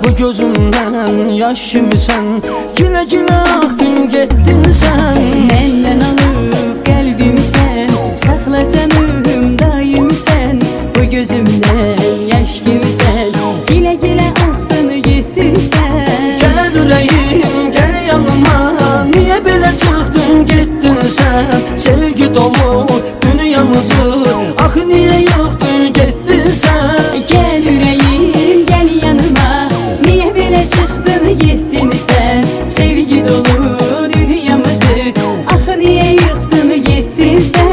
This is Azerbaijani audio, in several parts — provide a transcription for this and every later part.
bu gözümden yaş kimi sen. Güle güle aktın gettin sen. Menden alıp kalbimi sen, sakla canım daim sen. Bu gözümden yaş gibi sen, güle güle aktın gittin sen. Gel yüreğim gel yanıma, niye böyle çıktın gittin sen. Sevgi dolu dünyamızı, ah niye yıktın gittin sen. Gel yüreğim gel yanıma, niye böyle çıktın gittin sen. Sevgi dolu dünyamızı, ah niye yıktın gittin sen.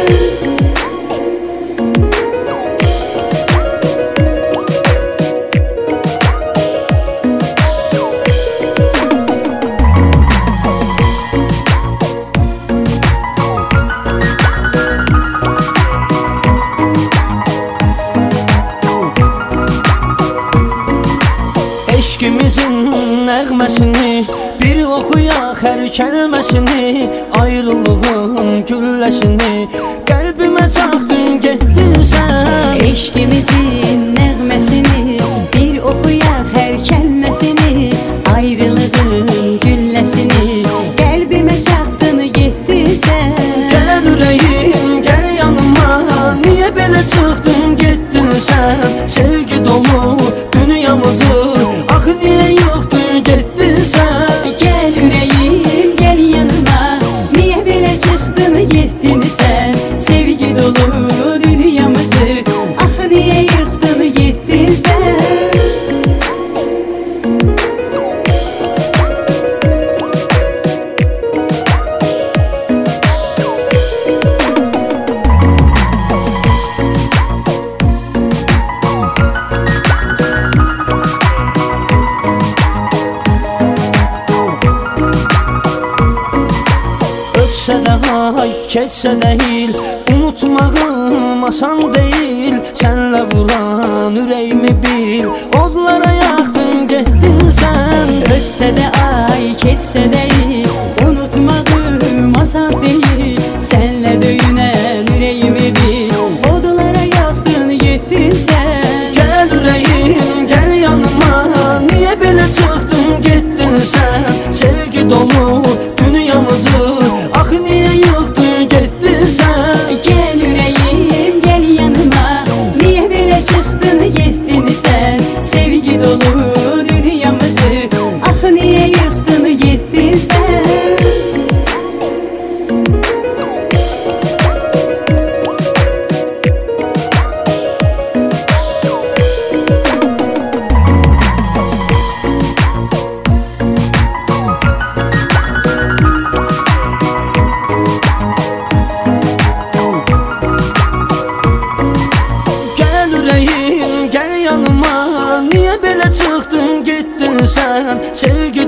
Eşkimizin nəğməsini bir oxuyaq hər kəlməsini. Ayrılığın gülləsini qəlbimə çaxdın getdin sən. Eşkimizin nəğməsini bir oxuyaq hər kəlməsini. Ayrılığın gülləsini qəlbimə çaxdın getdin sən. Gəl ürəyim gəl yanıma, niyə belə çıxdın getdin sən. Sevgi dolu dünyamızı, ah niyə yıktın getdin sən. Gel yüreğim gel yanıma, niye böyle çıktın gittin sen. Sevgi dolu dünyamızı, ah niye yıktın gittin sen. Ötsə də ay, keçsə də il, unutmağım asan deyil. Sənlə vuran ürəyimi bil, odlara yaxdın getdin sən. Ötsə də ay, keçsə də il, unutmağım asan değil. Senle döyünən ürəyimi bil, odlara yaxdın getdin sən. Gəl ürəyim gəl yanıma, niyə belə çıxdın getdin sən. Sevgi dolu dünyamızı, ah niyə yıktın getdin sən. Gel yüreğim gel yanıma, niye böyle çıktın gittin sen. Sevgi dolu dünyamızı, ah niye yıktın gittin sen. Niyə belə çıxdın getdin sən. Sevgi